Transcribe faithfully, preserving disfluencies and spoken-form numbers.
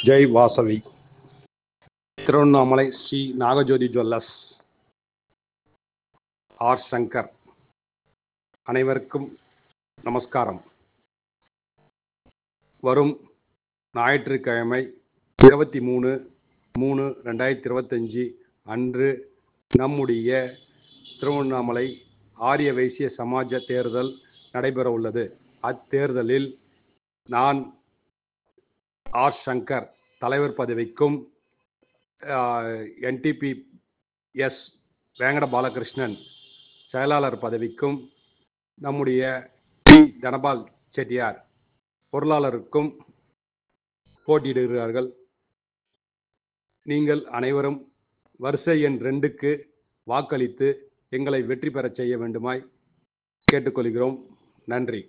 Jai Vasavi. Tiruvannamalai Sri Nagajothi jewellers, R Shankar. அனைவருக்கும் நமஸ்காரம். வரும் ஞாயிற்றுக்கிழமை இருபத்தி மூணு மூணு ரெண்டாயிரத்தி இருபத்தஞ்சி அன்று நம்முடைய திருவண்ணாமலை ஆரிய வைசிய சமாஜ தேர்தல் நடைபெற உள்ளது. அத்தேர்தலில் நான் ஆர் சங்கர் தலைவர் பதவிக்கும், என்டிபி எஸ் வேங்கட பாலகிருஷ்ணன் செயலாளர் பதவிக்கும், நம்முடைய டி தனபால் செட்டியார் பொருளாளருக்கும் போட்டியிடுகிறார்கள். நீங்கள் அனைவரும் வரிசை எண் ரெண்டுக்கு வாக்களித்து எங்களை வெற்றி பெறச் செய்ய வேண்டுமாய் கேட்டுக்கொள்கிறோம். நன்றி.